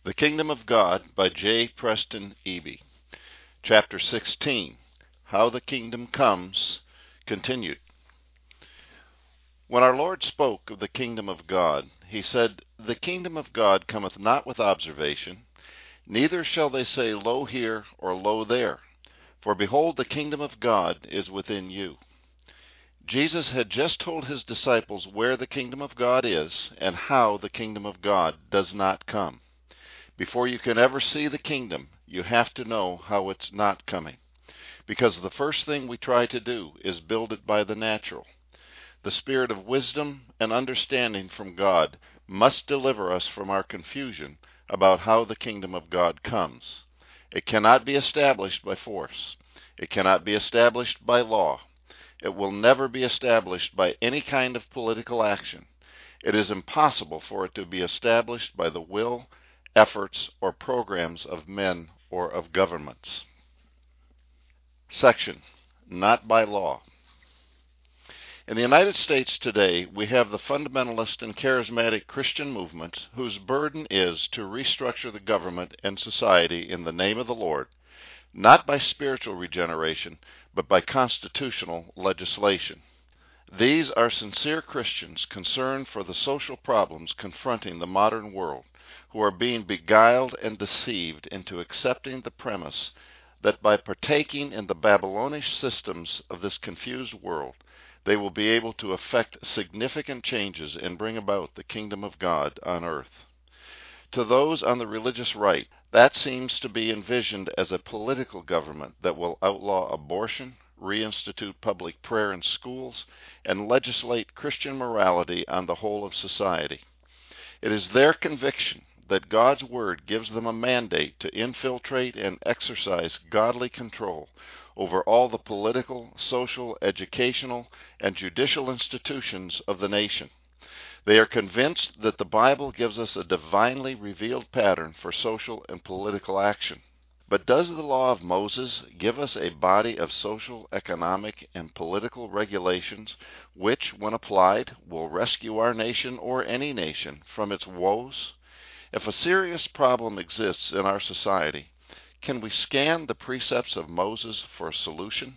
The Kingdom of God by J. Preston Eby. Chapter 16. How the Kingdom Comes, continued. When our Lord spoke of the Kingdom of God, he said, The Kingdom of God cometh not with observation, neither shall they say, Lo here, or Lo there. For behold, the Kingdom of God is within you. Jesus had just told his disciples where the Kingdom of God is, and how the Kingdom of God does not come. Before you can ever see the kingdom, you have to know how it's not coming. Because the first thing we try to do is build it by the natural. The spirit of wisdom and understanding from God must deliver us from our confusion about how the kingdom of God comes. It cannot be established by force. It cannot be established by law. It will never be established by any kind of political action. It is impossible for it to be established by the will, efforts, or programs of men or of governments. Section. Not by law. In the United States today, we have the fundamentalist and charismatic Christian movements whose burden is to restructure the government and society in the name of the Lord, not by spiritual regeneration, but by constitutional legislation. These are sincere Christians concerned for the social problems confronting the modern world, who are being beguiled and deceived into accepting the premise that by partaking in the Babylonish systems of this confused world, they will be able to effect significant changes and bring about the kingdom of God on earth. To those on the religious right, that seems to be envisioned as a political government that will outlaw abortion, reinstitute public prayer in schools, and legislate Christian morality on the whole of society. It is their conviction that God's Word gives them a mandate to infiltrate and exercise godly control over all the political, social, educational, and judicial institutions of the nation. They are convinced that the Bible gives us a divinely revealed pattern for social and political action. But does the law of Moses give us a body of social, economic, and political regulations which, when applied, will rescue our nation or any nation from its woes? If a serious problem exists in our society, can we scan the precepts of Moses for a solution?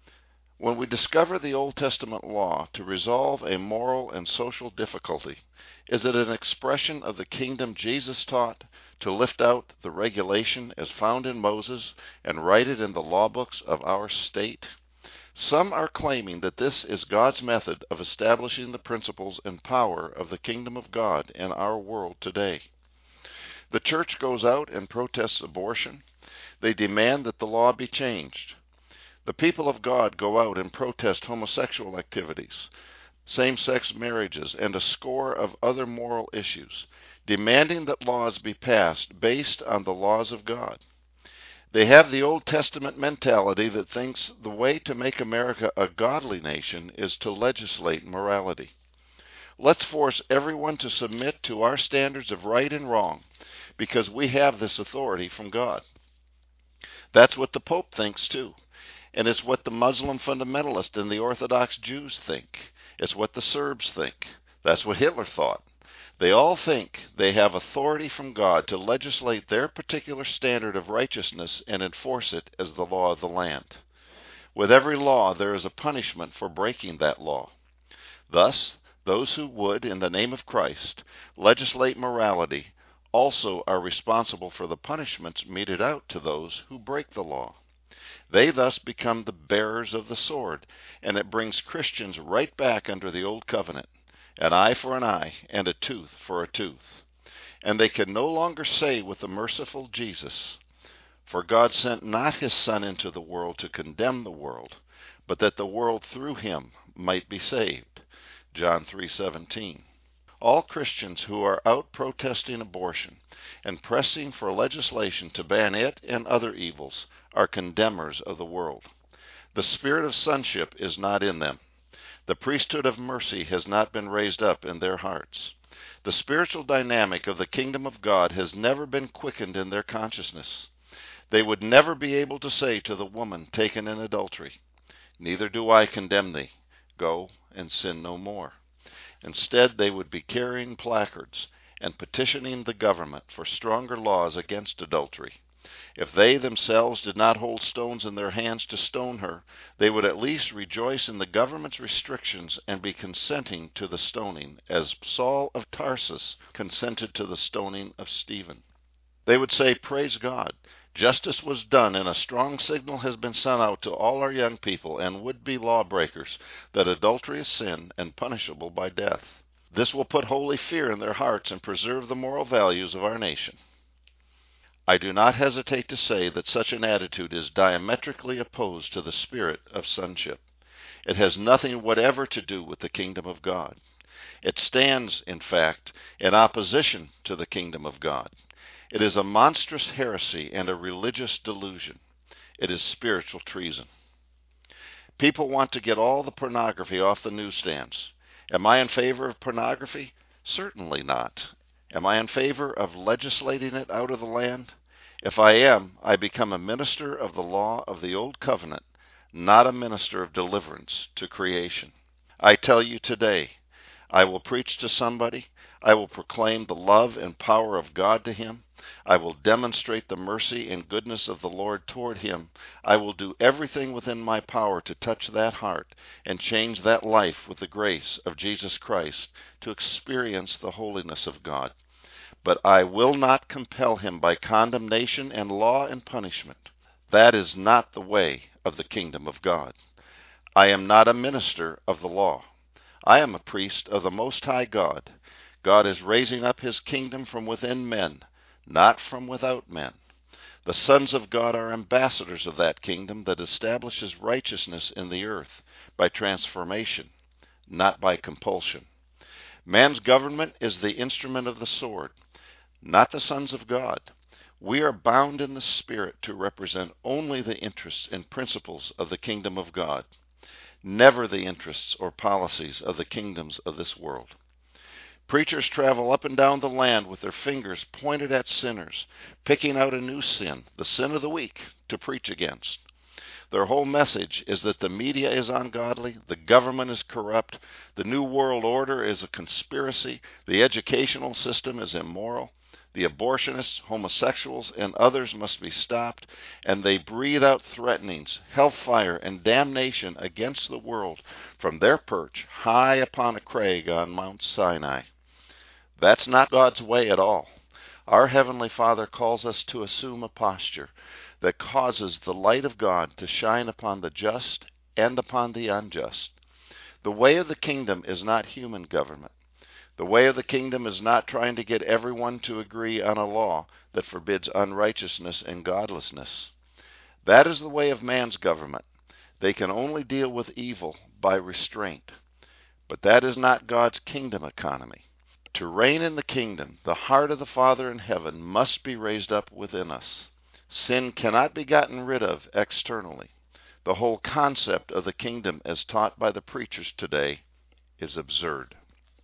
When we discover the Old Testament law to resolve a moral and social difficulty, is it an expression of the kingdom Jesus taught to lift out the regulation as found in Moses and write it in the law books of our state? Some are claiming that this is God's method of establishing the principles and power of the kingdom of God in our world today. The church goes out and protests abortion. They demand that the law be changed. The people of God go out and protest homosexual activities, same-sex marriages, and a score of other moral issues, demanding that laws be passed based on the laws of God. They have the Old Testament mentality that thinks the way to make America a godly nation is to legislate morality. Let's force everyone to submit to our standards of right and wrong, because we have this authority from God. That's what the Pope thinks too. And it's what the Muslim fundamentalists and the Orthodox Jews think. It's what the Serbs think. That's what Hitler thought. They all think they have authority from God to legislate their particular standard of righteousness and enforce it as the law of the land. With every law, there is a punishment for breaking that law. Thus, those who would, in the name of Christ, legislate morality also are responsible for the punishments meted out to those who break the law. They thus become the bearers of the sword, and it brings Christians right back under the old covenant, an eye for an eye and a tooth for a tooth. And they can no longer say with the merciful Jesus, For God sent not his Son into the world to condemn the world, but that the world through him might be saved. John 3:17. All Christians who are out protesting abortion and pressing for legislation to ban it and other evils are condemners of the world. The spirit of sonship is not in them. The priesthood of mercy has not been raised up in their hearts. The spiritual dynamic of the kingdom of God has never been quickened in their consciousness. They would never be able to say to the woman taken in adultery, Neither do I condemn thee. Go and sin no more. Instead, they would be carrying placards and petitioning the government for stronger laws against adultery. If they themselves did not hold stones in their hands to stone her, they would at least rejoice in the government's restrictions and be consenting to the stoning, as Saul of Tarsus consented to the stoning of Stephen. They would say, "Praise God. Justice was done, and a strong signal has been sent out to all our young people and would-be lawbreakers that adultery is sin and punishable by death. This will put holy fear in their hearts and preserve the moral values of our nation." I do not hesitate to say that such an attitude is diametrically opposed to the spirit of sonship. It has nothing whatever to do with the kingdom of God. It stands, in fact, in opposition to the kingdom of God. It is a monstrous heresy and a religious delusion. It is spiritual treason. People want to get all the pornography off the newsstands. Am I in favor of pornography? Certainly not. Am I in favor of legislating it out of the land? If I am, I become a minister of the law of the Old Covenant, not a minister of deliverance to creation. I tell you today, I will preach to somebody. I will proclaim the love and power of God to him. I will demonstrate the mercy and goodness of the Lord toward him. I will do everything within my power to touch that heart and change that life with the grace of Jesus Christ to experience the holiness of God. But I will not compel him by condemnation and law and punishment. That is not the way of the kingdom of God. I am not a minister of the law. I am a priest of the Most High God. God is raising up his kingdom from within men, not from without men. The sons of God are ambassadors of that kingdom that establishes righteousness in the earth by transformation, not by compulsion. Man's government is the instrument of the sword, not the sons of God. We are bound in the Spirit to represent only the interests and principles of the kingdom of God, never the interests or policies of the kingdoms of this world. Preachers travel up and down the land with their fingers pointed at sinners, picking out a new sin, the sin of the week, to preach against. Their whole message is that the media is ungodly, the government is corrupt, the New World Order is a conspiracy, the educational system is immoral, the abortionists, homosexuals, and others must be stopped, and they breathe out threatenings, hellfire, and damnation against the world from their perch high upon a crag on Mount Sinai. That's not God's way at all. Our Heavenly Father calls us to assume a posture that causes the light of God to shine upon the just and upon the unjust. The way of the kingdom is not human government. The way of the kingdom is not trying to get everyone to agree on a law that forbids unrighteousness and godlessness. That is the way of man's government. They can only deal with evil by restraint. But that is not God's kingdom economy. To reign in the kingdom, the heart of the Father in heaven must be raised up within us. Sin cannot be gotten rid of externally. The whole concept of the kingdom as taught by the preachers today is absurd.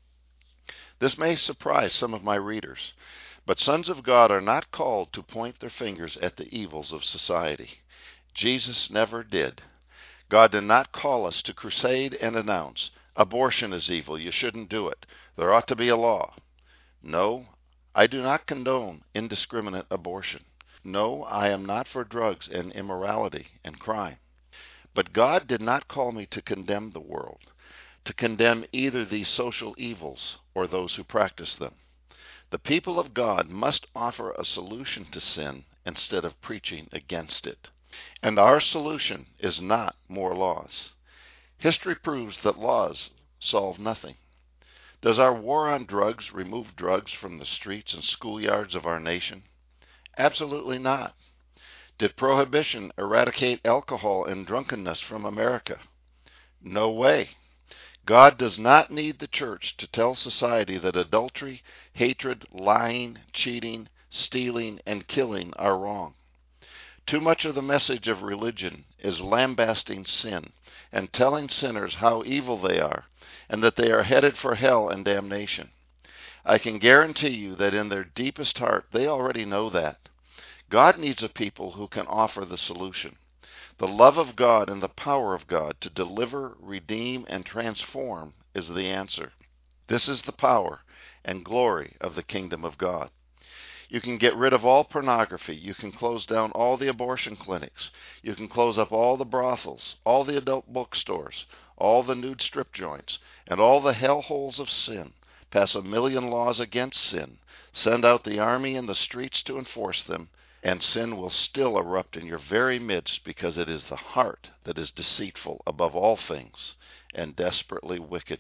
This may surprise some of my readers, but sons of God are not called to point their fingers at the evils of society. Jesus never did. God did not call us to crusade and announce, "Abortion is evil, you shouldn't do it. There ought to be a law." No, I do not condone indiscriminate abortion. No, I am not for drugs and immorality and crime. But God did not call me to condemn the world, to condemn either these social evils or those who practice them. The people of God must offer a solution to sin instead of preaching against it. And our solution is not more laws. History proves that laws solve nothing. Does our war on drugs remove drugs from the streets and schoolyards of our nation? Absolutely not. Did prohibition eradicate alcohol and drunkenness from America? No way. God does not need the church to tell society that adultery, hatred, lying, cheating, stealing, and killing are wrong. Too much of the message of religion is lambasting sin and telling sinners how evil they are and that they are headed for hell and damnation. I can guarantee you that in their deepest heart they already know that. God needs a people who can offer the solution. The love of God and the power of God to deliver, redeem, and transform is the answer. This is the power, and glory of the kingdom of God. You can get rid of all pornography. You can close down all the abortion clinics. You can close up all the brothels, all the adult bookstores, all the nude strip joints, and all the hellholes of sin. Pass 1,000,000 laws against sin. Send out the army in the streets to enforce them, and sin will still erupt in your very midst, because it is the heart that is deceitful above all things and desperately wicked.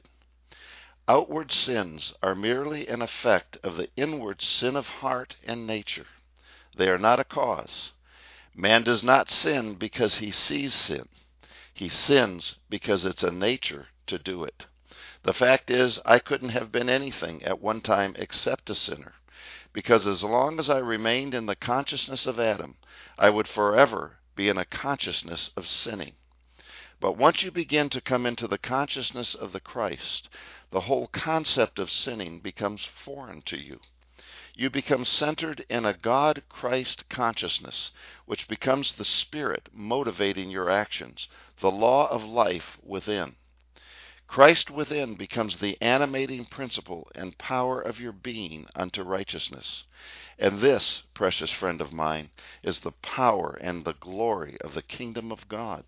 Outward sins are merely an effect of the inward sin of heart and nature. They are not a cause. Man does not sin because he sees sin. He sins because it's a nature to do it. The fact is, I couldn't have been anything at one time except a sinner, because as long as I remained in the consciousness of Adam, I would forever be in a consciousness of sinning. But once you begin to come into the consciousness of the Christ, the whole concept of sinning becomes foreign to you. You become centered in a God-Christ consciousness, which becomes the spirit motivating your actions, the law of life within. Christ within becomes the animating principle and power of your being unto righteousness. And this, precious friend of mine, is the power and the glory of the kingdom of God.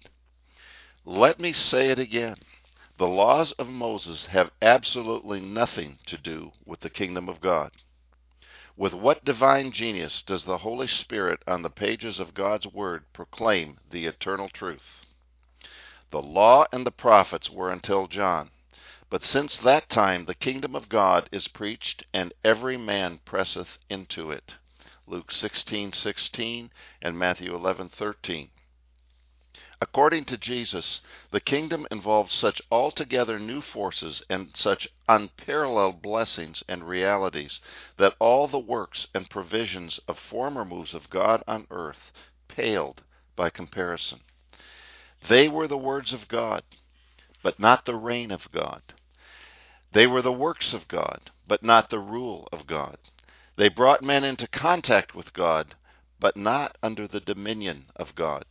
Let me say it again. The laws of Moses have absolutely nothing to do with the kingdom of God. With what divine genius does the Holy Spirit on the pages of God's Word proclaim the eternal truth? The law and the prophets were until John, but since that time the kingdom of God is preached, and every man presseth into it. Luke 16:16 and Matthew 11:13. According to Jesus, the kingdom involves such altogether new forces and such unparalleled blessings and realities that all the works and provisions of former moves of God on earth paled by comparison. They were the words of God, but not the reign of God. They were the works of God, but not the rule of God. They brought men into contact with God, but not under the dominion of God.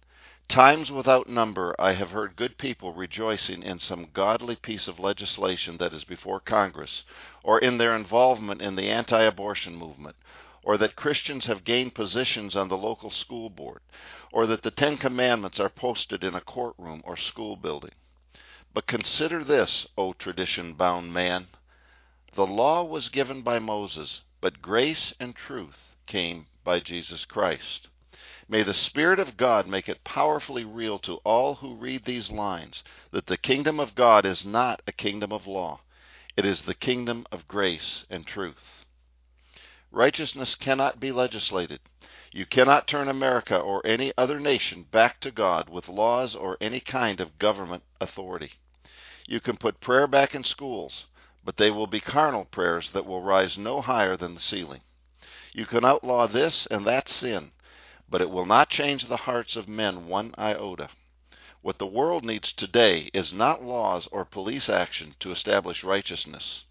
Times without number I have heard good people rejoicing in some godly piece of legislation that is before Congress, or in their involvement in the anti-abortion movement, or that Christians have gained positions on the local school board, or that the 10 Commandments are posted in a courtroom or school building. But consider this, O tradition-bound man. The law was given by Moses, but grace and truth came by Jesus Christ. May the Spirit of God make it powerfully real to all who read these lines that the kingdom of God is not a kingdom of law. It is the kingdom of grace and truth. Righteousness cannot be legislated. You cannot turn America or any other nation back to God with laws or any kind of government authority. You can put prayer back in schools, but they will be carnal prayers that will rise no higher than the ceiling. You can outlaw this and that sin, but it will not change the hearts of men one iota. What the world needs today is not laws or police action to establish righteousness.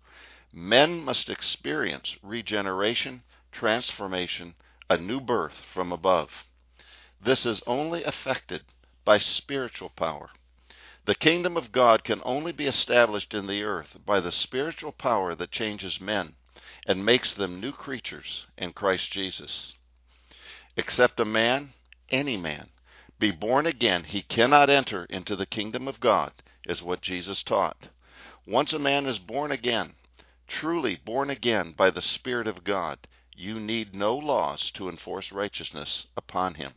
Men must experience regeneration, transformation, a new birth from above. This is only effected by spiritual power. The kingdom of God can only be established in the earth by the spiritual power that changes men and makes them new creatures in Christ Jesus. Except a man, any man, be born again, he cannot enter into the kingdom of God, is what Jesus taught. Once a man is born again, truly born again by the Spirit of God, you need no laws to enforce righteousness upon him.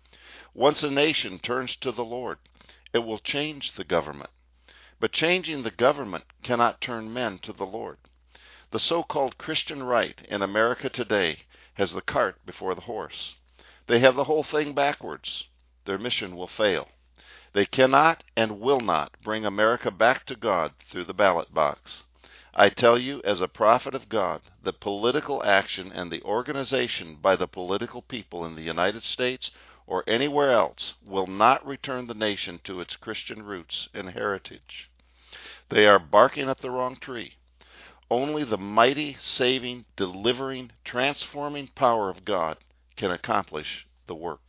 Once a nation turns to the Lord, it will change the government. But changing the government cannot turn men to the Lord. The so-called Christian right in America today has the cart before the horse. They have the whole thing backwards. Their mission will fail. They cannot and will not bring America back to God through the ballot box. I tell you, as a prophet of God, that political action and the organization by the political people in the United States or anywhere else will not return the nation to its Christian roots and heritage. They are barking up the wrong tree. Only the mighty, saving, delivering, transforming power of God can accomplish the work.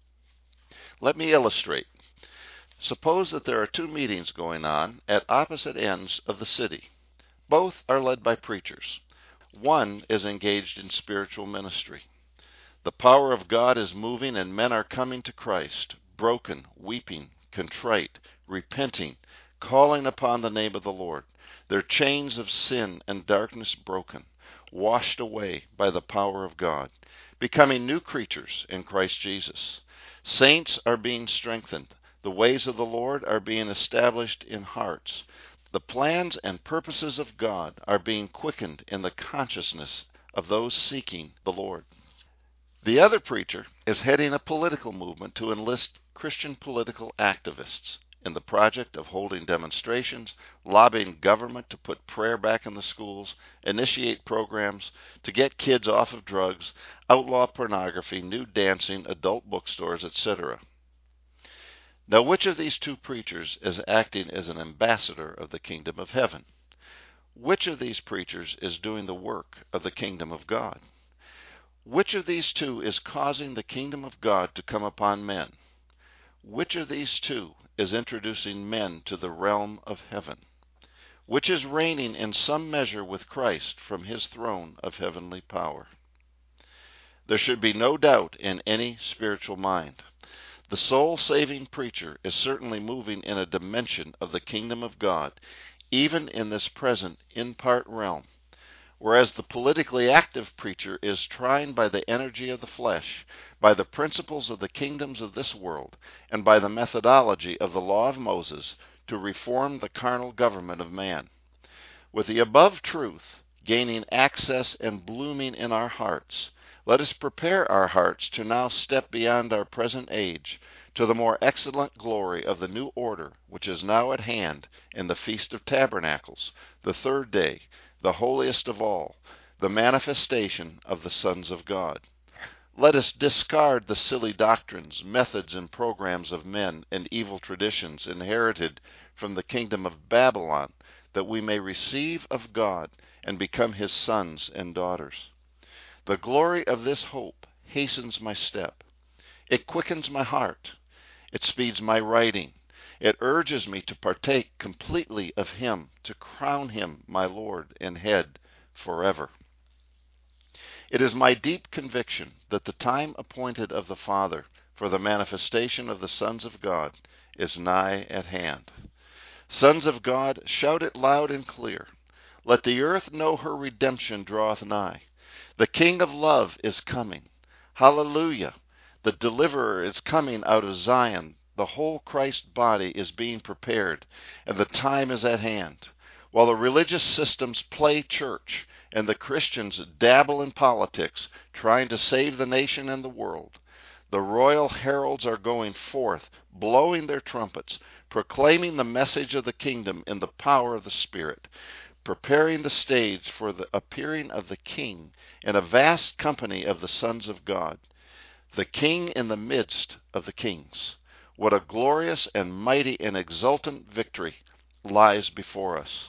Let me illustrate. Suppose that there are 2 meetings going on at opposite ends of the city. Both are led by preachers. One is engaged in spiritual ministry. The power of God is moving and men are coming to Christ, broken, weeping, contrite, repenting, calling upon the name of the Lord, their chains of sin and darkness broken, washed away by the power of God, becoming new creatures in Christ Jesus. Saints are being strengthened. The ways of the Lord are being established in hearts. The plans and purposes of God are being quickened in the consciousness of those seeking the Lord. The other preacher is heading a political movement to enlist Christian political activists in the project of holding demonstrations, lobbying government to put prayer back in the schools, initiate programs to get kids off of drugs, outlaw pornography, nude dancing, adult bookstores, etc. Now, which of these two preachers is acting as an ambassador of the kingdom of heaven? Which of these preachers is doing the work of the kingdom of God? Which of these two is causing the kingdom of God to come upon men? Which of these two is introducing men to the realm of heaven? Which is reigning in some measure with Christ from his throne of heavenly power? There should be no doubt in any spiritual mind. The soul-saving preacher is certainly moving in a dimension of the kingdom of God, even in this present in-part realm, whereas the politically active preacher is trying by the energy of the flesh, by the principles of the kingdoms of this world, and by the methodology of the law of Moses, to reform the carnal government of man. With the above truth gaining access and blooming in our hearts, let us prepare our hearts to now step beyond our present age to the more excellent glory of the new order which is now at hand in the Feast of Tabernacles, the third day, the holiest of all, the manifestation of the sons of God. Let us discard the silly doctrines, methods, and programs of men and evil traditions inherited from the kingdom of Babylon, that we may receive of God and become his sons and daughters. The glory of this hope hastens my step. It quickens my heart. It speeds my writing. It urges me to partake completely of him, to crown him my Lord and head forever. It is my deep conviction that the time appointed of the Father for the manifestation of the sons of God is nigh at hand. Sons of God, shout it loud and clear. Let the earth know her redemption draweth nigh. The King of love is coming. Hallelujah! The deliverer is coming out of Zion. The whole Christ body is being prepared, and the time is at hand. While the religious systems play church, and the Christians dabble in politics, trying to save the nation and the world, the royal heralds are going forth, blowing their trumpets, proclaiming the message of the kingdom in the power of the Spirit, preparing the stage for the appearing of the King in a vast company of the sons of God, the King in the midst of the kings. What a glorious and mighty and exultant victory lies before us.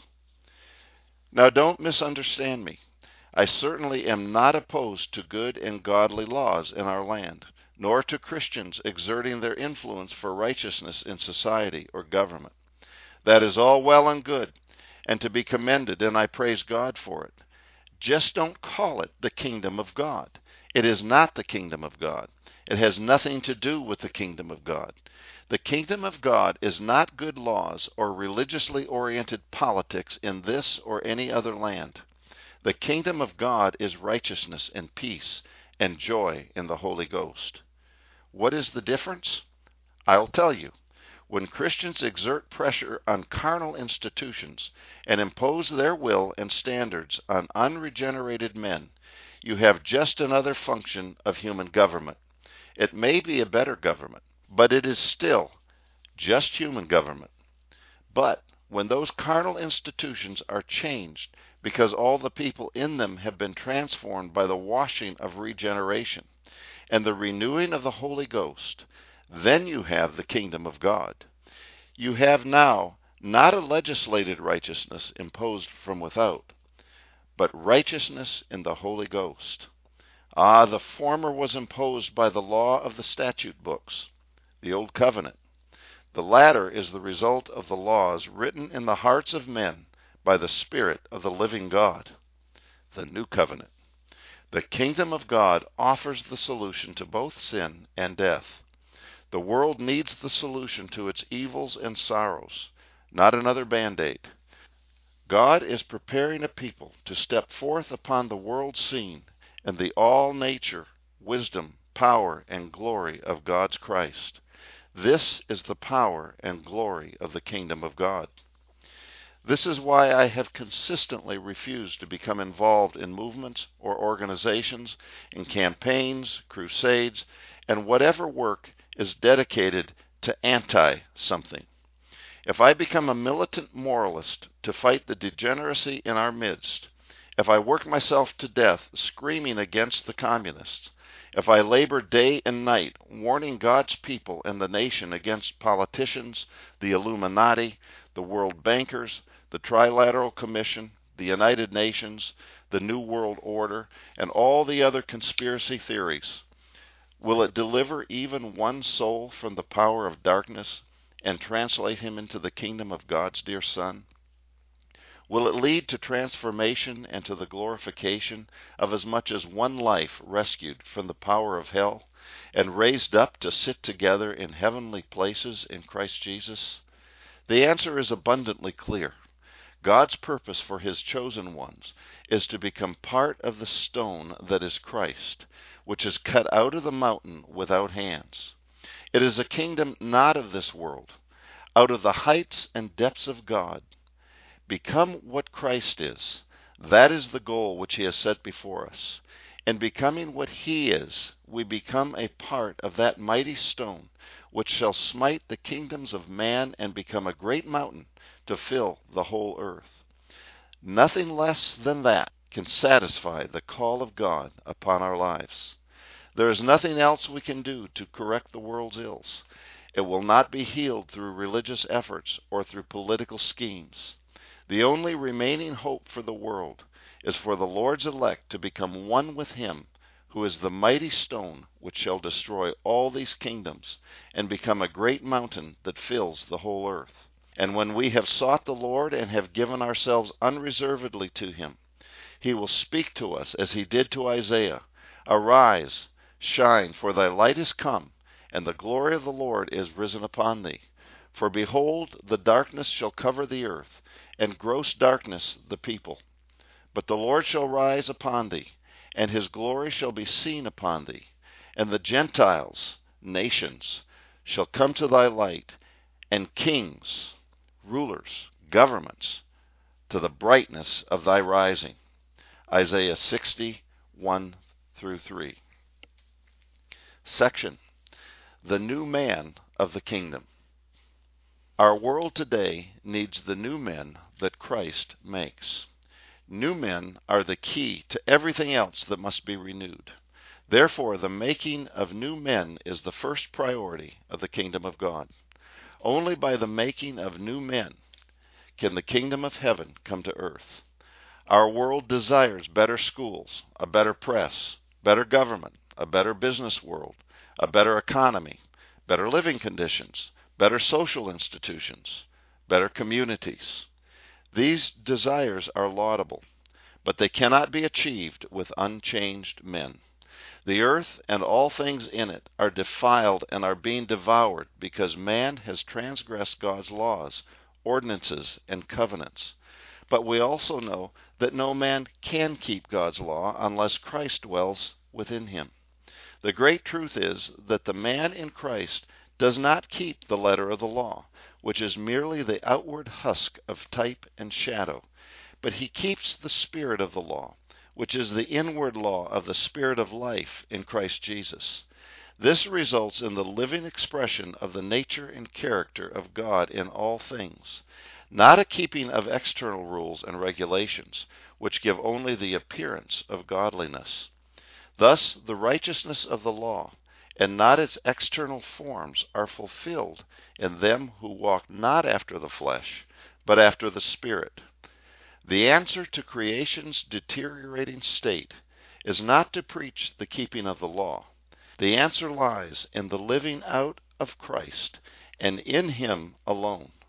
Now, don't misunderstand me. I certainly am not opposed to good and godly laws in our land, nor to Christians exerting their influence for righteousness in society or government. That is all well and good, and to be commended, and I praise God for it. Just don't call it the kingdom of God. It is not the kingdom of God. It has nothing to do with the kingdom of God. The kingdom of God is not good laws or religiously oriented politics in this or any other land. The kingdom of God is righteousness and peace and joy in the Holy Ghost. What is the difference? I'll tell you. When Christians exert pressure on carnal institutions and impose their will and standards on unregenerated men, you have just another function of human government. It may be a better government, but it is still just human government. But when those carnal institutions are changed because all the people in them have been transformed by the washing of regeneration and the renewing of the Holy Ghost, then you have the kingdom of God. You have now not a legislated righteousness imposed from without, but righteousness in the Holy Ghost. The former was imposed by the law of the statute books, the Old Covenant. The latter is the result of the laws written in the hearts of men by the Spirit of the living God. the new covenant. The kingdom of God offers the solution to both sin and death. The world needs the solution to its evils and sorrows, not another Band-Aid. God is preparing a people to step forth upon the world scene in the all-nature, wisdom, power, and glory of God's Christ. This is the power and glory of the kingdom of God. This is why I have consistently refused to become involved in movements or organizations, in campaigns, crusades, and whatever work is dedicated to anti-something. If I become a militant moralist to fight the degeneracy in our midst, if I work myself to death screaming against the communists, if I labor day and night warning God's people and the nation against politicians, the Illuminati, the world bankers, the Trilateral Commission, the United Nations, the New World Order, and all the other conspiracy theories, will it deliver even one soul from the power of darkness and translate him into the kingdom of God's dear Son? Will it lead to transformation and to the glorification of as much as one life rescued from the power of hell and raised up to sit together in heavenly places in Christ Jesus? The answer is abundantly clear. God's purpose for his chosen ones is to become part of the stone that is Christ, which is cut out of the mountain without hands. It is a kingdom not of this world. Out of the heights and depths of God, become what Christ is. That is the goal which he has set before us. And becoming what he is, we become a part of that mighty stone which shall smite the kingdoms of man and become a great mountain to fill the whole earth. Nothing less than that can satisfy the call of God upon our lives. There is nothing else we can do to correct the world's ills. It will not be healed through religious efforts or through political schemes. The only remaining hope for the world is for the Lord's elect to become one with him, who is the mighty stone which shall destroy all these kingdoms and become a great mountain that fills the whole earth. And when we have sought the Lord and have given ourselves unreservedly to him, he will speak to us as he did to Isaiah, "Arise, shine, for thy light is come, and the glory of the Lord is risen upon thee. For behold, the darkness shall cover the earth, and gross darkness the people. But the Lord shall rise upon thee, and his glory shall be seen upon thee. And the Gentiles, nations, shall come to thy light, and kings, rulers, governments, to the brightness of thy rising." Isaiah 60:1-3. Section: The New Man of the Kingdom. Our world today needs the new men that Christ makes. New men are the key to everything else that must be renewed. Therefore, the making of new men is the first priority of the kingdom of God. Only by the making of new men can the kingdom of heaven come to earth. Our world desires better schools, a better press, better government, a better business world, a better economy, better living conditions, better social institutions, better communities. These desires are laudable, but they cannot be achieved with unchanged men. The earth and all things in it are defiled and are being devoured because man has transgressed God's laws, ordinances, and covenants. But we also know that no man can keep God's law unless Christ dwells within him. The great truth is that the man in Christ does not keep the letter of the law, which is merely the outward husk of type and shadow, but he keeps the spirit of the law, which is the inward law of the Spirit of life in Christ Jesus. This results in the living expression of the nature and character of God in all things, not a keeping of external rules and regulations, which give only the appearance of godliness. Thus, the righteousness of the law, and not its external forms, are fulfilled in them who walk not after the flesh, but after the Spirit. The answer to creation's deteriorating state is not to preach the keeping of the law. The answer lies in the living out of Christ and in him alone.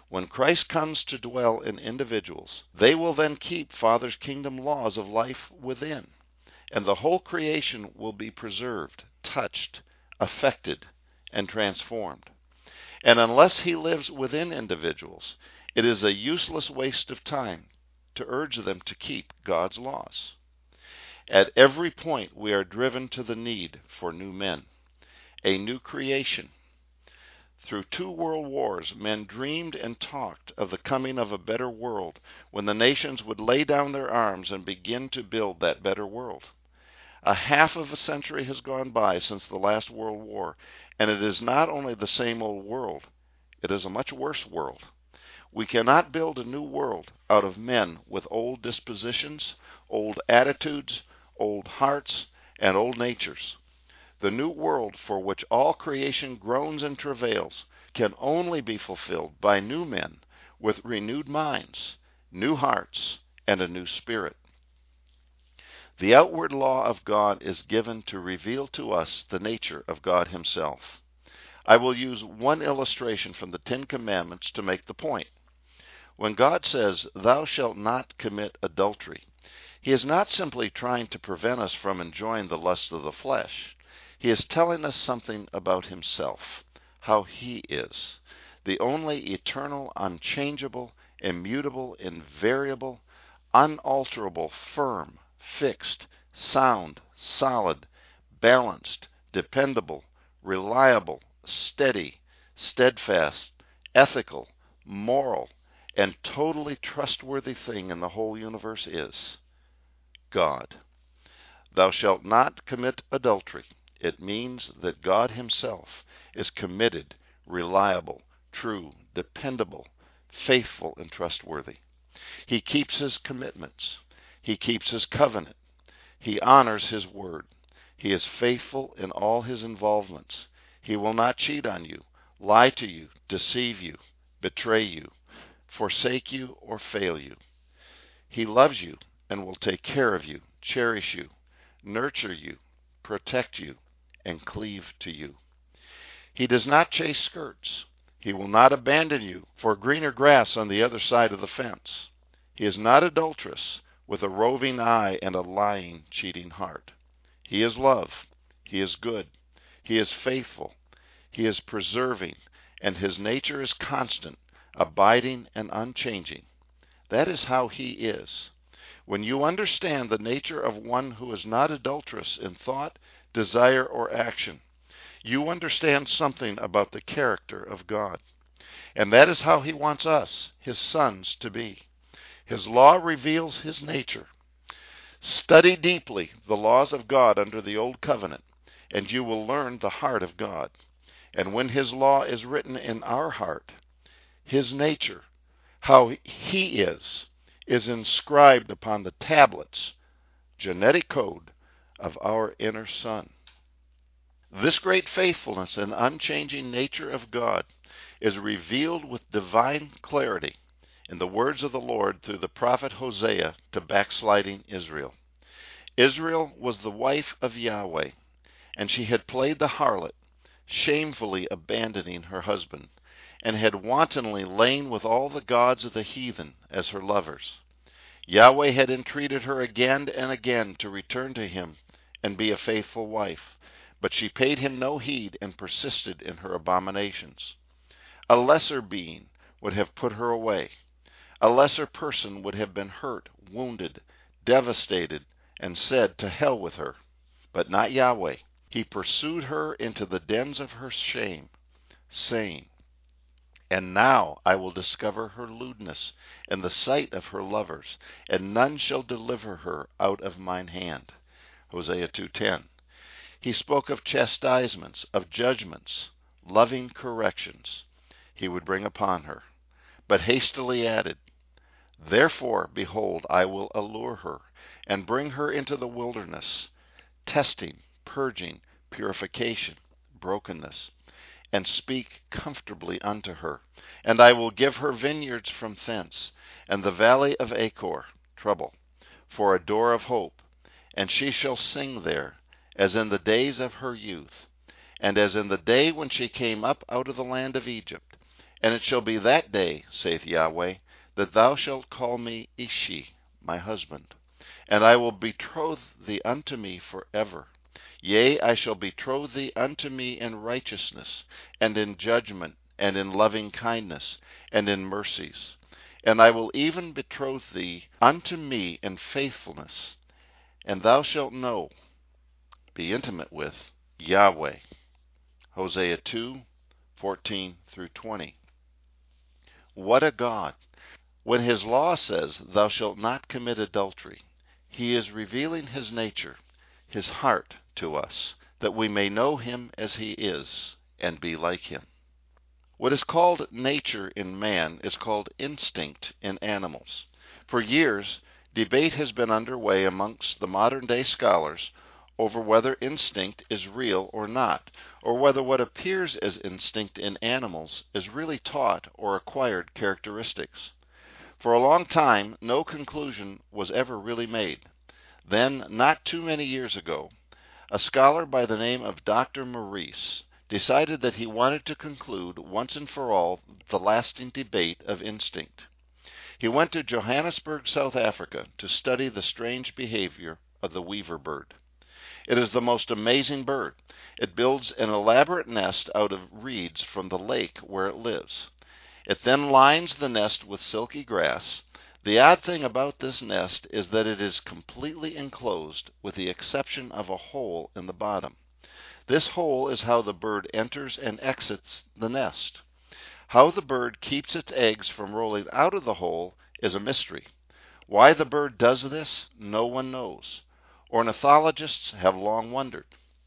When Christ comes to dwell in individuals, they will then keep Father's kingdom laws of life within, and the whole creation will be preserved, touched, affected, and transformed. And unless he lives within individuals, it is a useless waste of time to urge them to keep God's laws. At every point we are driven to the need for new men, a new creation. Through 2 world wars, men dreamed and talked of the coming of a better world when the nations would lay down their arms and begin to build that better world. A half of a century has gone by since the last World War, and it is not only the same old world, it is a much worse world. We cannot build a new world out of men with old dispositions, old attitudes, old hearts, and old natures. The new world for which all creation groans and travails can only be fulfilled by new men with renewed minds, new hearts, and a new spirit. The outward law of God is given to reveal to us the nature of God himself. I will use one illustration from the 10 Commandments to make the point. When God says, "Thou shalt not commit adultery," he is not simply trying to prevent us from enjoying the lusts of the flesh. He is telling us something about himself, how he is, the only eternal, unchangeable, immutable, invariable, unalterable, firm, fixed, sound, solid, balanced, dependable, reliable, steady, steadfast, ethical, moral, and totally trustworthy thing in the whole universe is God. Thou shalt not commit adultery. It means that God himself is committed, reliable, true, dependable, faithful, and trustworthy. He keeps his commitments. He keeps his covenant. He honors his word. He is faithful in all his involvements. He will not cheat on you, lie to you, deceive you, betray you, forsake you, or fail you. He loves you and will take care of you, cherish you, nurture you, protect you, and cleave to you. He does not chase skirts. He will not abandon you for greener grass on the other side of the fence. He is not adulterous, with a roving eye and a lying, cheating heart. He is love. He is good. He is faithful. He is preserving, and his nature is constant, abiding, and unchanging. That is how he is. When you understand the nature of one who is not adulterous in thought, desire, or action, you understand something about the character of God. And that is how he wants us, his sons, to be. His law reveals his nature. Study deeply the laws of God under the Old Covenant, and you will learn the heart of God. And when his law is written in our heart, his nature, how he is inscribed upon the tablets, genetic code of our inner son. This great faithfulness and unchanging nature of God is revealed with divine clarity in the words of the Lord through the prophet Hosea to backsliding Israel. Israel was the wife of Yahweh, and she had played the harlot, shamefully abandoning her husband, and had wantonly lain with all the gods of the heathen as her lovers. Yahweh had entreated her again and again to return to him and be a faithful wife, but she paid him no heed and persisted in her abominations. A lesser being would have put her away. A lesser person would have been hurt, wounded, devastated, and said, "To hell with her." But not Yahweh. He pursued her into the dens of her shame, saying, "And now I will discover her lewdness in the sight of her lovers, and none shall deliver her out of mine hand." Hosea 2:10. He spoke of chastisements, of judgments, loving corrections he would bring upon her, but hastily added, "Therefore, behold, I will allure her, and bring her into the wilderness, testing, purging, purification, brokenness, and speak comfortably unto her. And I will give her vineyards from thence, and the valley of Achor, trouble, for a door of hope. And she shall sing there, as in the days of her youth, and as in the day when she came up out of the land of Egypt, And it shall be that day, saith Yahweh, that thou shalt call me Ishi, my husband, and I will betroth thee unto me forever. Yea, I shall betroth thee unto me in righteousness, and in judgment, and in loving kindness, and in mercies. And I will even betroth thee unto me in faithfulness, and thou shalt know, be intimate with, Yahweh. Hosea 2:14 through 20. What a God! When his law says, thou shalt not commit adultery, he is revealing his nature, his heart to us, that we may know him as he is, and be like him. What is called nature in man is called instinct in animals. For years, debate has been underway amongst the modern day scholars over whether instinct is real or not, or whether what appears as instinct in animals is really taught or acquired characteristics. For a long time, no conclusion was ever really made. Then, not too many years ago, a scholar by the name of Dr. Maurice decided that he wanted to conclude once and for all the lasting debate of instinct. He went to Johannesburg, South Africa, to study the strange behavior of the weaver bird. It is the most amazing bird. It builds an elaborate nest out of reeds from the lake where it lives. It then lines the nest with silky grass. The odd thing about this nest is that it is completely enclosed with the exception of a hole in the bottom. This hole is how the bird enters and exits the nest. How the bird keeps its eggs from rolling out of the hole is a mystery. Why the bird does this, no one knows. Ornithologists have long wondered.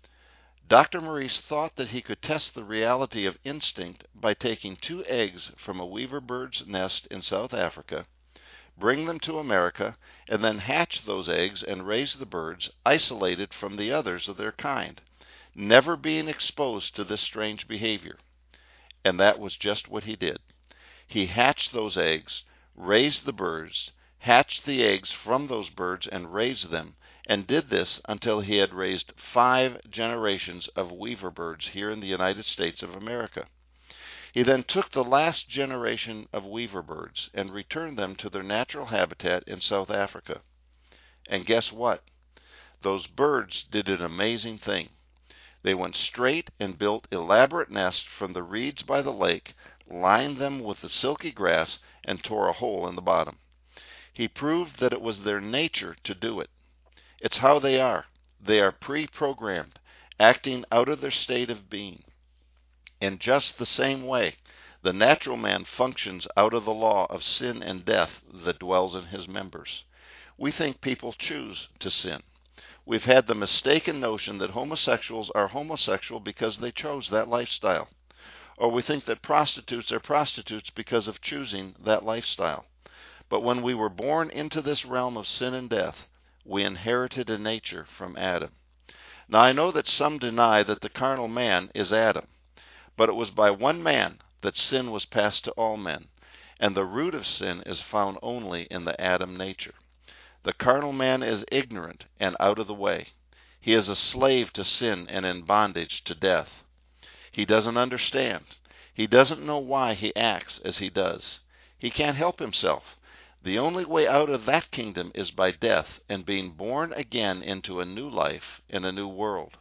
Dr. Maurice thought that he could test the reality of instinct by taking 2 eggs from a weaver bird's nest in South Africa, bring them to America, and then hatch those eggs and raise the birds isolated from the others of their kind, never being exposed to this strange behavior. And that was just what he did. He hatched those eggs, raised the birds, hatched the eggs from those birds and raised them, and did this until he had raised 5 generations of weaver birds here in the United States of America. He then took the last generation of weaver birds and returned them to their natural habitat in South Africa. And guess what? Those birds did an amazing thing. They went straight and built elaborate nests from the reeds by the lake, lined them with the silky grass, and tore a hole in the bottom. He proved that it was their nature to do it. It's how they are. They are pre-programmed, acting out of their state of being. In just the same way, the natural man functions out of the law of sin and death that dwells in his members. We think people choose to sin. We've had the mistaken notion that homosexuals are homosexual because they chose that lifestyle. Or we think that prostitutes are prostitutes because of choosing that lifestyle. But when we were born into this realm of sin and death, we inherited a nature from Adam. Now I know that some deny that the carnal man is Adam, but it was by one man that sin was passed to all men, and the root of sin is found only in the Adam nature. The carnal man is ignorant and out of the way. He is a slave to sin and in bondage to death. He doesn't understand. He doesn't know why he acts as he does. He can't help himself. The only way out of that kingdom is by death and being born again into a new life in a new world.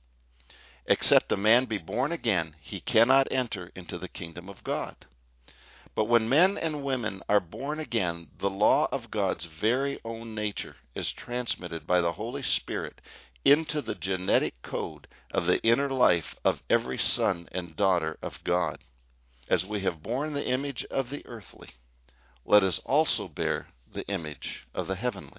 Except a man be born again, he cannot enter into the kingdom of God. But when men and women are born again, the law of God's very own nature is transmitted by the Holy Spirit into the genetic code of the inner life of every son and daughter of God. As we have borne the image of the earthly, let us also bear the image of the heavenly.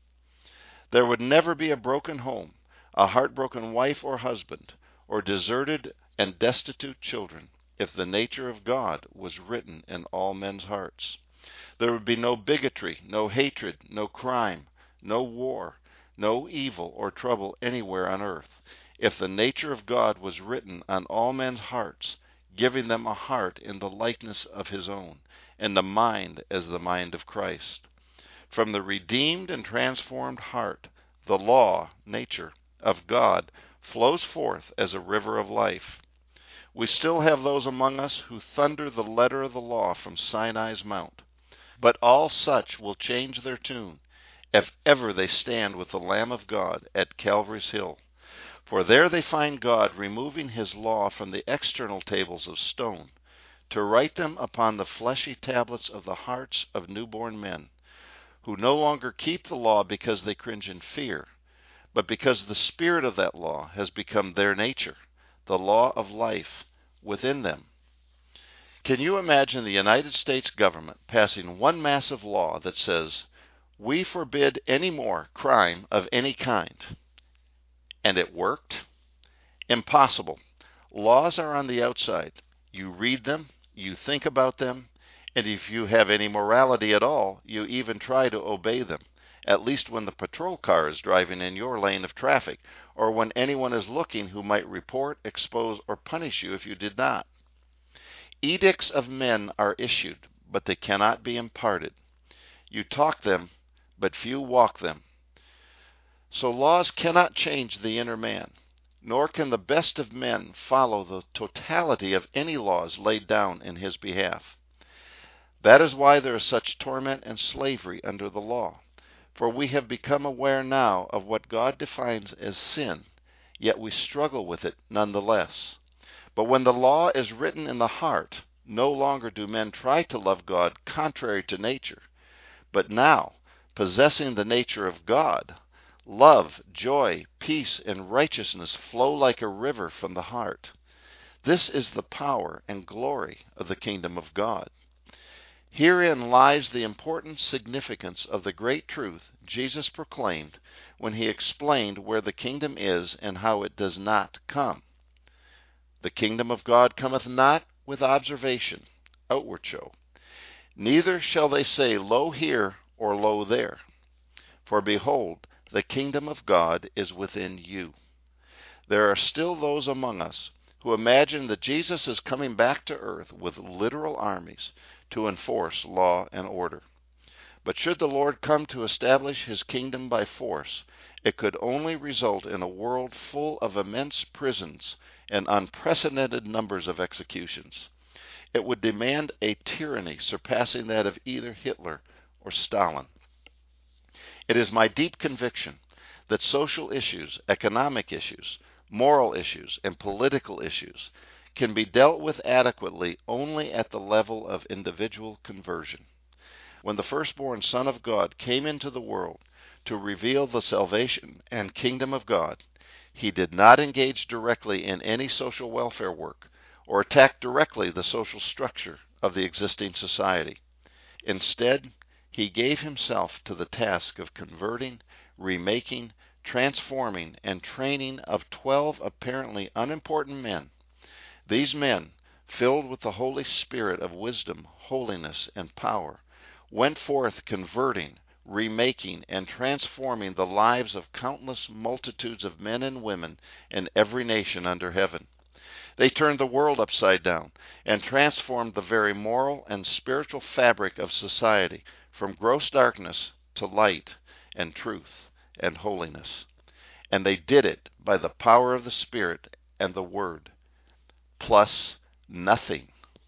There would never be a broken home, a heartbroken wife or husband, or deserted and destitute children if the nature of God was written in all men's hearts. There would be no bigotry, no hatred, no crime, no war, no evil or trouble anywhere on earth if the nature of God was written on all men's hearts, giving them a heart in the likeness of his own, and the mind as the mind of Christ. From the redeemed and transformed heart, the law, nature, of God flows forth as a river of life. We still have those among us who thunder the letter of the law from Sinai's mount. But all such will change their tune if ever they stand with the Lamb of God at Calvary's hill. For there they find God removing his law from the external tables of stone, to write them upon the fleshy tablets of the hearts of newborn men, who no longer keep the law because they cringe in fear, but because the spirit of that law has become their nature, the law of life within them. Can you imagine the United States government passing one massive law that says, "We forbid any more crime of any kind"? And it worked? Impossible. Laws are on the outside. You read them, you think about them, and if you have any morality at all, you even try to obey them, at least when the patrol car is driving in your lane of traffic, or when anyone is looking who might report, expose, or punish you if you did not. Edicts of men are issued, but they cannot be imparted. You talk them, but few walk them. So laws cannot change the inner man, nor can the best of men follow the totality of any laws laid down in his behalf. That is why there is such torment and slavery under the law, for we have become aware now of what God defines as sin, yet we struggle with it nonetheless. But when the law is written in the heart, no longer do men try to love God contrary to nature, but now, possessing the nature of God, love, joy, peace, and righteousness flow like a river from the heart. This is the power and glory of the kingdom of God. Herein lies the important significance of the great truth Jesus proclaimed when he explained where the kingdom is and how it does not come. The kingdom of God cometh not with observation, outward show. Neither shall they say, Lo here, or Lo there. For behold, the kingdom of God is within you. There are still those among us who imagine that Jesus is coming back to earth with literal armies to enforce law and order. But should the Lord come to establish his kingdom by force, it could only result in a world full of immense prisons and unprecedented numbers of executions. It would demand a tyranny surpassing that of either Hitler or Stalin. It is my deep conviction that social issues, economic issues, moral issues, and political issues can be dealt with adequately only at the level of individual conversion. When the firstborn Son of God came into the world to reveal the salvation and kingdom of God, he did not engage directly in any social welfare work or attack directly the social structure of the existing society. Instead, he gave himself to the task of converting, remaking, transforming, and training of 12 apparently unimportant men. These men, filled with the Holy Spirit of wisdom, holiness, and power, went forth converting, remaking, and transforming the lives of countless multitudes of men and women in every nation under heaven. They turned the world upside down and transformed the very moral and spiritual fabric of society from gross darkness to light and truth and holiness. And they did it by the power of the Spirit and the Word, plus nothing.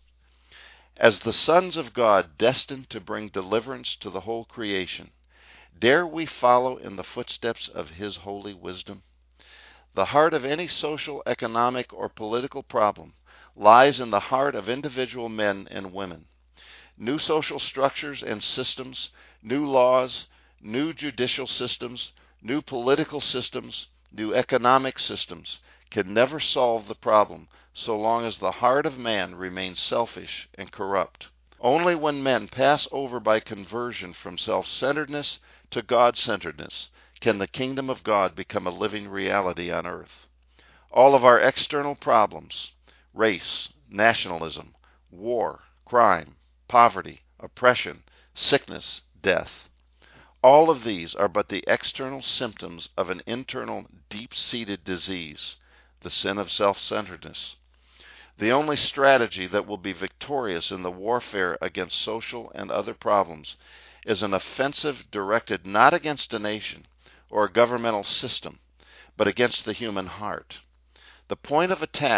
As the sons of God destined to bring deliverance to the whole creation, dare we follow in the footsteps of his holy wisdom? The heart of any social, economic, or political problem lies in the heart of individual men and women. New social structures and systems, new laws, new judicial systems, new political systems, new economic systems can never solve the problem so long as the heart of man remains selfish and corrupt. Only when men pass over by conversion from self-centeredness to God-centeredness can the kingdom of God become a living reality on earth. All of our external problems, race, nationalism, war, crime, poverty, oppression, sickness, death, all of these are but the external symptoms of an internal, deep-seated disease, the sin of self-centeredness. The only strategy that will be victorious in the warfare against social and other problems is an offensive directed not against a nation or a governmental system, but against the human heart. The point of attack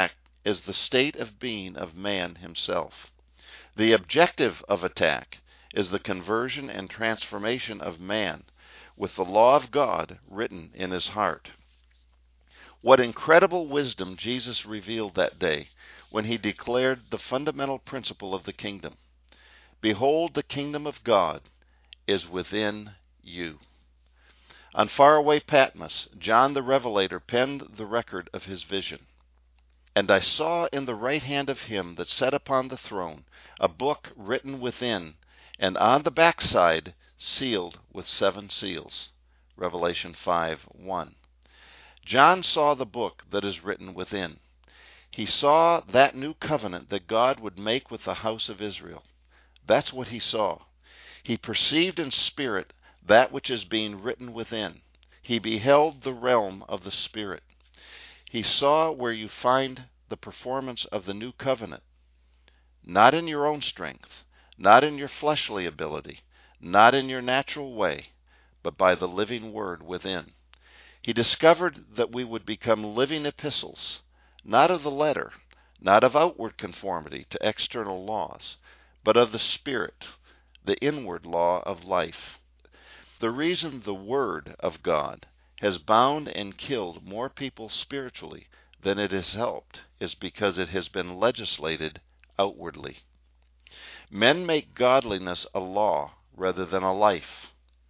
is the state of being of man himself. The objective of attack is the conversion and transformation of man with the law of God written in his heart. What incredible wisdom Jesus revealed that day when he declared the fundamental principle of the kingdom. Behold, the kingdom of God is within you. On faraway Patmos, John the Revelator penned the record of his vision. And I saw in the right hand of him that sat upon the throne a book written within, and on the backside sealed with 7 seals. Revelation 5:1. John saw the book that is written within. He saw that new covenant that God would make with the house of Israel. That's what he saw. He perceived in spirit that which is being written within. He beheld the realm of the Spirit. He saw where you find the performance of the new covenant, not in your own strength, not in your fleshly ability, not in your natural way, but by the living word within. He discovered that we would become living epistles, not of the letter, not of outward conformity to external laws, but of the Spirit, the inward law of life. The reason the Word of God has bound and killed more people spiritually than it has helped is because it has been legislated outwardly. Men make godliness a law rather than a life.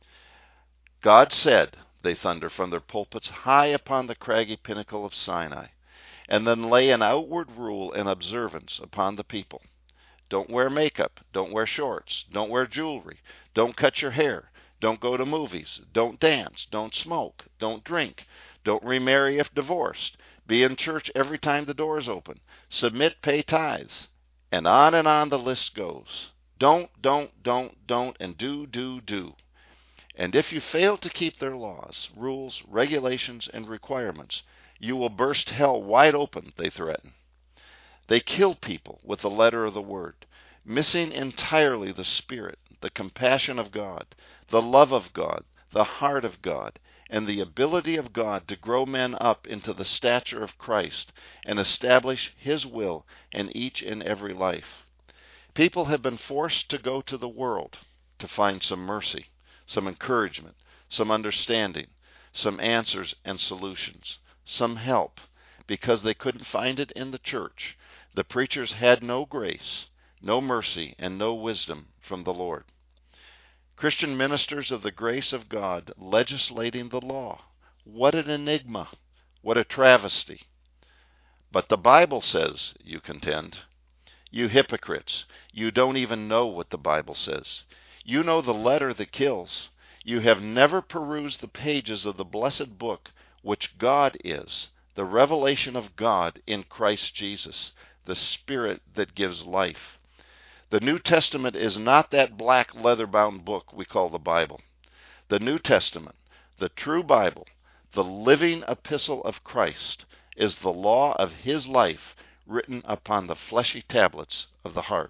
God said, they thunder from their pulpits high upon the craggy pinnacle of Sinai, and then lay an outward rule and observance upon the people. Don't wear makeup, don't wear shorts, don't wear jewelry, don't cut your hair, don't go to movies, don't dance, don't smoke, don't drink, don't remarry if divorced, be in church every time the doors open, submit, pay tithes, and on the list goes. Don't, and do. And if you fail to keep their laws, rules, regulations, and requirements, you will burst hell wide open, they threaten. They kill people with the letter of the word, missing entirely the Spirit, the compassion of God, the love of God, the heart of God, and the ability of God to grow men up into the stature of Christ and establish His will in each and every life. People have been forced to go to the world to find some mercy, some encouragement, some understanding, some answers and solutions, some help, because they couldn't find it in the church. The preachers had no grace, no mercy, and no wisdom from the Lord. Christian ministers of the grace of God legislating the law. What an enigma! What a travesty! But the Bible says, you contend. You hypocrites, you don't even know what the Bible says. You know the letter that kills. You have never perused the pages of the blessed book which God is, the revelation of God in Christ Jesus, the Spirit that gives life. The New Testament is not that black leather-bound book we call the Bible. The New Testament, the true Bible, the living epistle of Christ, is the law of His life written upon the fleshy tablets of the heart.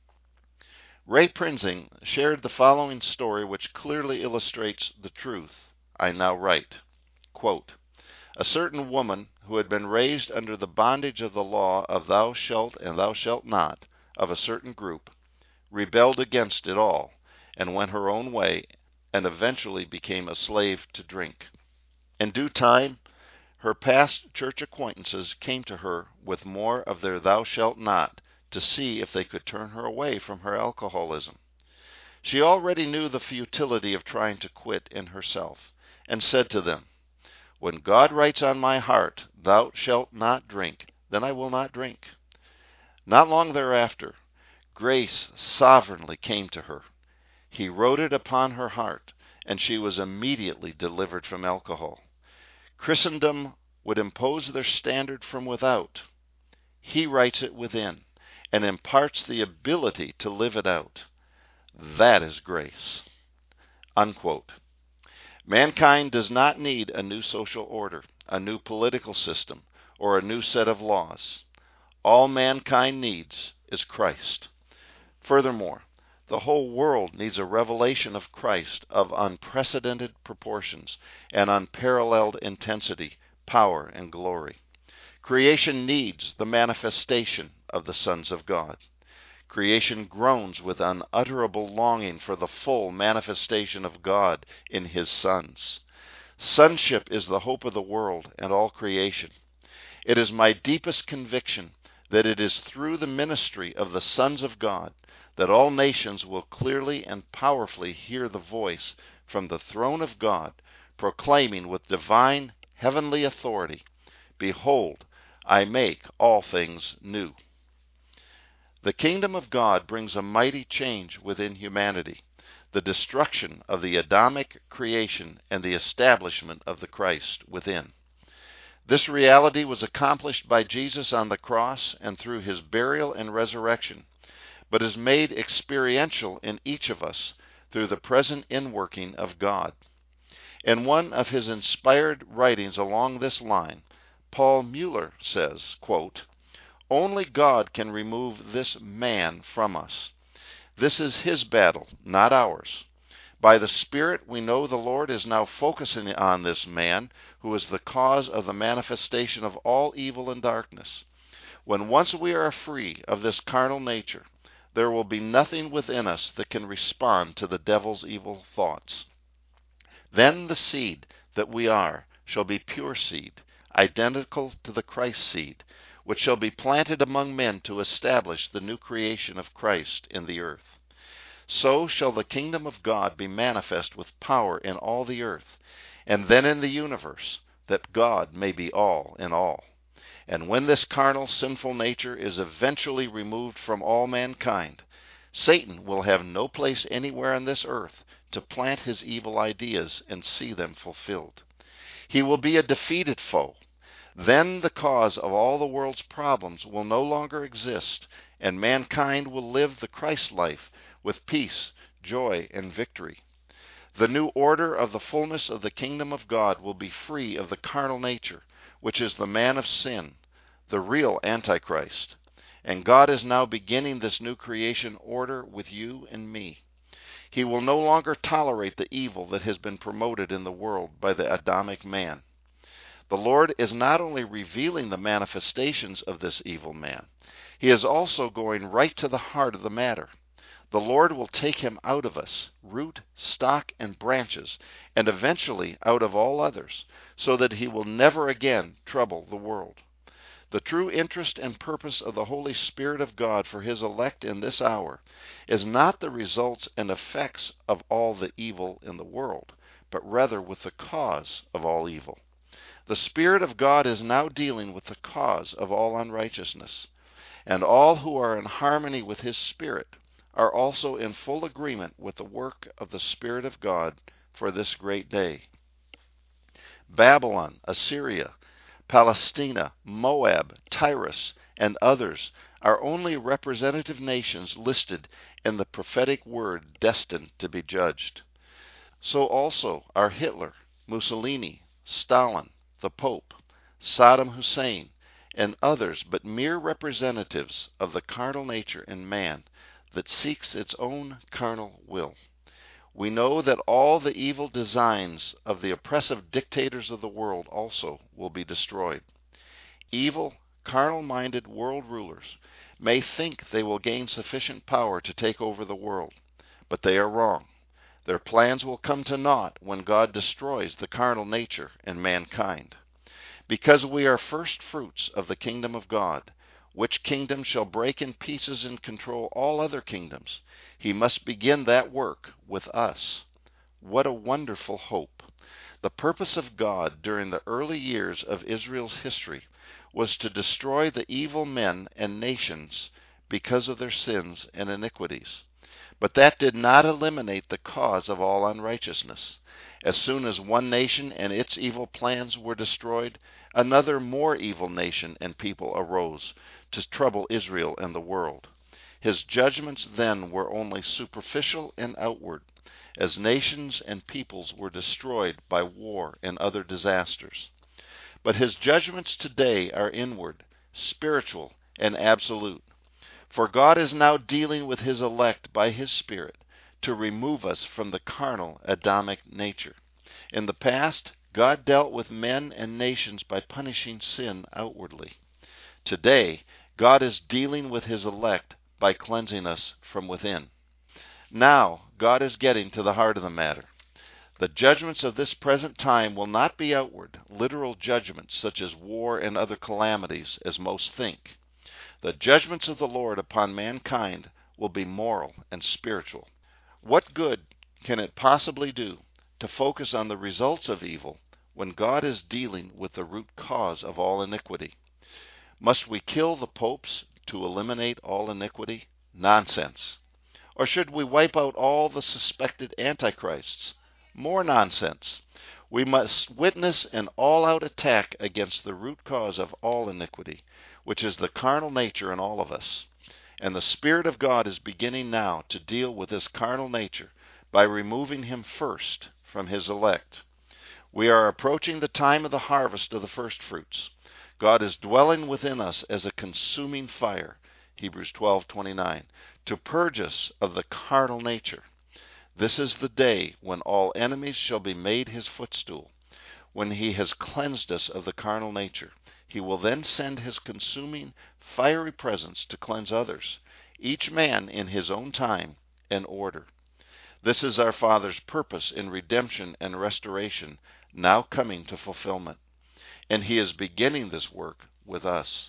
Ray Prinzing shared the following story which clearly illustrates the truth I now write. Quote, a certain woman who had been raised under the bondage of the law of thou shalt and thou shalt not of a certain group, rebelled against it all and went her own way and eventually became a slave to drink. In due time, her past church acquaintances came to her with more of their thou shalt not to see if they could turn her away from her alcoholism. She already knew the futility of trying to quit in herself and said to them, when God writes on my heart, thou shalt not drink, then I will not drink. Not long thereafter, grace sovereignly came to her. He wrote it upon her heart, and she was immediately delivered from alcohol. Christendom would impose their standard from without. He writes it within and imparts the ability to live it out. That is grace. Unquote. Mankind does not need a new social order, a new political system, or a new set of laws. All mankind needs is Christ. Furthermore, the whole world needs a revelation of Christ of unprecedented proportions and unparalleled intensity, power, and glory. Creation needs the manifestation of the sons of God. Creation groans with unutterable longing for the full manifestation of God in His sons. Sonship is the hope of the world and all creation. It is my deepest conviction that it is through the ministry of the sons of God that all nations will clearly and powerfully hear the voice from the throne of God, proclaiming with divine heavenly authority, "Behold, I make all things new." The kingdom of God brings a mighty change within humanity, the destruction of the Adamic creation and the establishment of the Christ within. This reality was accomplished by Jesus on the cross and through His burial and resurrection, but is made experiential in each of us through the present inworking of God. In one of his inspired writings along this line, Paul Mueller says, quote, "Only God can remove this man from us. This is His battle, not ours. By the Spirit we know the Lord is now focusing on this man who is the cause of the manifestation of all evil and darkness. When once we are free of this carnal nature, there will be nothing within us that can respond to the devil's evil thoughts. Then the seed that we are shall be pure seed, identical to the Christ seed, which shall be planted among men to establish the new creation of Christ in the earth. So shall the kingdom of God be manifest with power in all the earth, and then in the universe, that God may be all in all. And when this carnal, sinful nature is eventually removed from all mankind, Satan will have no place anywhere on this earth to plant his evil ideas and see them fulfilled. He will be a defeated foe. Then the cause of all the world's problems will no longer exist, and mankind will live the Christ life with peace, joy, and victory. The new order of the fullness of the kingdom of God will be free of the carnal nature, which is the man of sin, the real Antichrist. And God is now beginning this new creation order with you and me. He will no longer tolerate the evil that has been promoted in the world by the Adamic man. The Lord is not only revealing the manifestations of this evil man, He is also going right to the heart of the matter. The Lord will take him out of us, root, stock, and branches, and eventually out of all others, so that he will never again trouble the world. The true interest and purpose of the Holy Spirit of God for His elect in this hour is not the results and effects of all the evil in the world, but rather with the cause of all evil. The Spirit of God is now dealing with the cause of all unrighteousness, and all who are in harmony with His Spirit are also in full agreement with the work of the Spirit of God for this great day. Babylon, Assyria, Palestina, Moab, Tyrus, and others are only representative nations listed in the prophetic word destined to be judged. So also are Hitler, Mussolini, Stalin, the Pope, Saddam Hussein, and others but mere representatives of the carnal nature in man that seeks its own carnal will. We know that all the evil designs of the oppressive dictators of the world also will be destroyed. Evil, carnal-minded world rulers may think they will gain sufficient power to take over the world, but they are wrong. Their plans will come to naught when God destroys the carnal nature in mankind. Because we are first fruits of the kingdom of God, which kingdom shall break in pieces and control all other kingdoms, He must begin that work with us. What a wonderful hope! The purpose of God during the early years of Israel's history was to destroy the evil men and nations because of their sins and iniquities. But that did not eliminate the cause of all unrighteousness. As soon as one nation and its evil plans were destroyed, another more evil nation and people arose to trouble Israel and the world. His judgments then were only superficial and outward, as nations and peoples were destroyed by war and other disasters. But His judgments today are inward, spiritual, and absolute. For God is now dealing with His elect by His Spirit to remove us from the carnal Adamic nature. In the past, God dealt with men and nations by punishing sin outwardly. Today, God is dealing with his elect by cleansing us from within. Now, God is getting to the heart of the matter. The judgments of this present time will not be outward, literal judgments such as war and other calamities, as most think. The judgments of the Lord upon mankind will be moral and spiritual. What good can it possibly do to focus on the results of evil when God is dealing with the root cause of all iniquity? Must we kill the popes to eliminate all iniquity? Nonsense. Or should we wipe out all the suspected antichrists? More nonsense. We must witness an all-out attack against the root cause of all iniquity, which is the carnal nature in all of us. And the Spirit of God is beginning now to deal with this carnal nature by removing him first from his elect. We are approaching the time of the harvest of the first fruits. God is dwelling within us as a consuming fire, Hebrews 12:29, to purge us of the carnal nature. This is the day when all enemies shall be made his footstool. When he has cleansed us of the carnal nature, he will then send his consuming, fiery presence to cleanse others, each man in his own time and order. This is our Father's purpose in redemption and restoration, now coming to fulfillment. And he is beginning this work with us.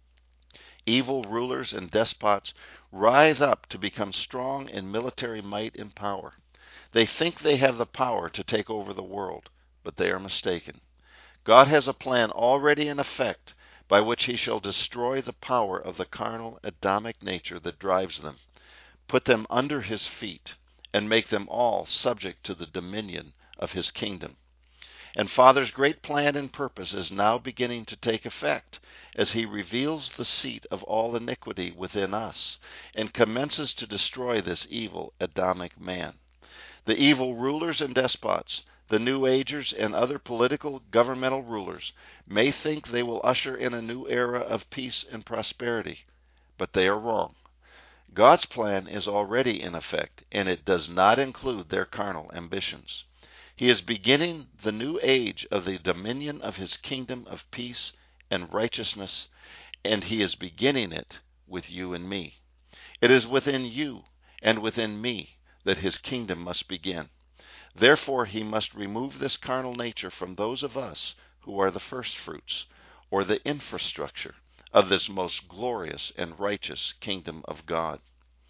Evil rulers and despots rise up to become strong in military might and power. They think they have the power to take over the world, but they are mistaken. God has a plan already in effect by which he shall destroy the power of the carnal Adamic nature that drives them, put them under his feet, and make them all subject to the dominion of his kingdom. And Father's great plan and purpose is now beginning to take effect as he reveals the seat of all iniquity within us and commences to destroy this evil Adamic man. The evil rulers and despots, the New Agers and other political governmental rulers may think they will usher in a new era of peace and prosperity, but they are wrong. God's plan is already in effect, and it does not include their carnal ambitions. He is beginning the new age of the dominion of his kingdom of peace and righteousness, and he is beginning it with you and me. It is within you and within me that his kingdom must begin. Therefore he must remove this carnal nature from those of us who are the first fruits, or the infrastructure of this most glorious and righteous kingdom of God.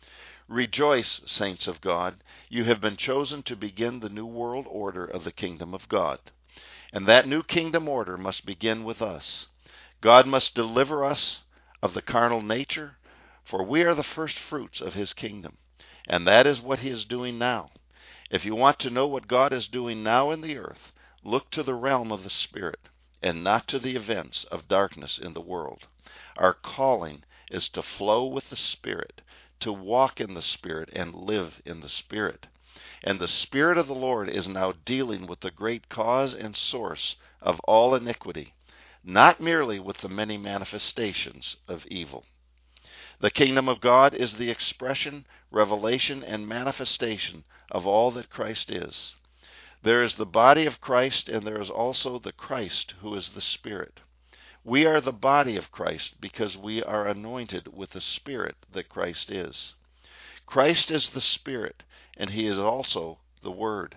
Rejoice, saints of God, you have been chosen to begin the new world order of the kingdom of God. And that new kingdom order must begin with us. God must deliver us of the carnal nature, for we are the first fruits of his kingdom. And that is what he is doing now. If you want to know what God is doing now in the earth, look to the realm of the Spirit, and not to the events of darkness in the world. Our calling is to flow with the Spirit, to walk in the Spirit and live in the Spirit. And the Spirit of the Lord is now dealing with the great cause and source of all iniquity, not merely with the many manifestations of evil. The kingdom of God is the expression, revelation, and manifestation of all that Christ is. There is the body of Christ, and there is also the Christ who is the Spirit. We are the body of Christ because we are anointed with the Spirit that Christ is. Christ is the Spirit, and he is also the Word.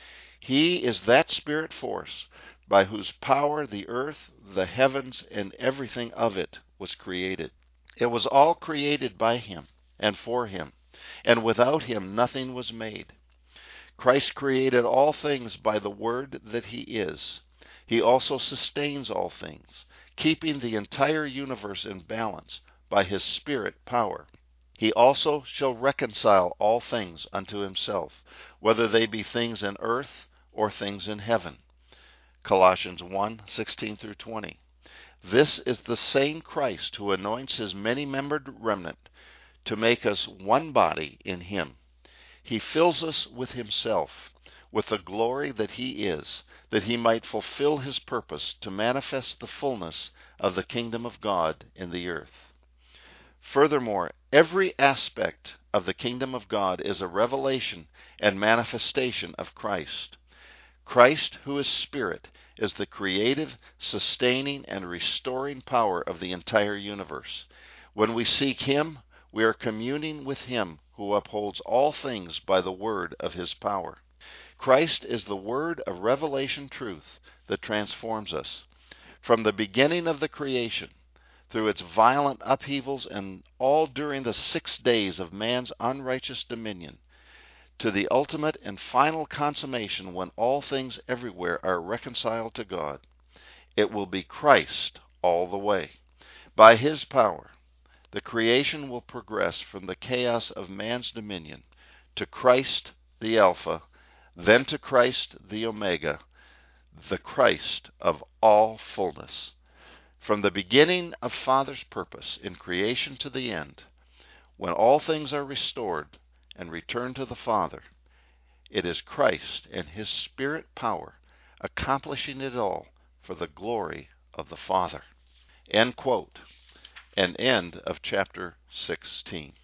He is that Spirit force by whose power the earth, the heavens, and everything of it was created. It was all created by him and for him, and without him nothing was made. Christ created all things by the Word that he is. He also sustains all things, keeping the entire universe in balance by his Spirit power. He also shall reconcile all things unto himself, whether they be things in earth or things in heaven. Colossians 1:16-20. This is the same Christ who anoints his many-membered remnant to make us one body in him. He fills us with himself, with the glory that he is, that he might fulfill his purpose to manifest the fullness of the kingdom of God in the earth. Furthermore, every aspect of the kingdom of God is a revelation and manifestation of Christ. Christ, who is Spirit, is the creative, sustaining, and restoring power of the entire universe. When we seek Him, we are communing with Him who upholds all things by the word of His power. Christ is the word of revelation truth that transforms us. From the beginning of the creation, through its violent upheavals, and all during the 6 days of man's unrighteous dominion, to the ultimate and final consummation when all things everywhere are reconciled to God, it will be Christ all the way. By His power, the creation will progress from the chaos of man's dominion to Christ the Alpha, then to Christ the Omega, the Christ of all fullness. From the beginning of Father's purpose in creation to the end, when all things are restored and returned to the Father, it is Christ and His Spirit power accomplishing it all for the glory of the Father. End quote. And end of chapter 16.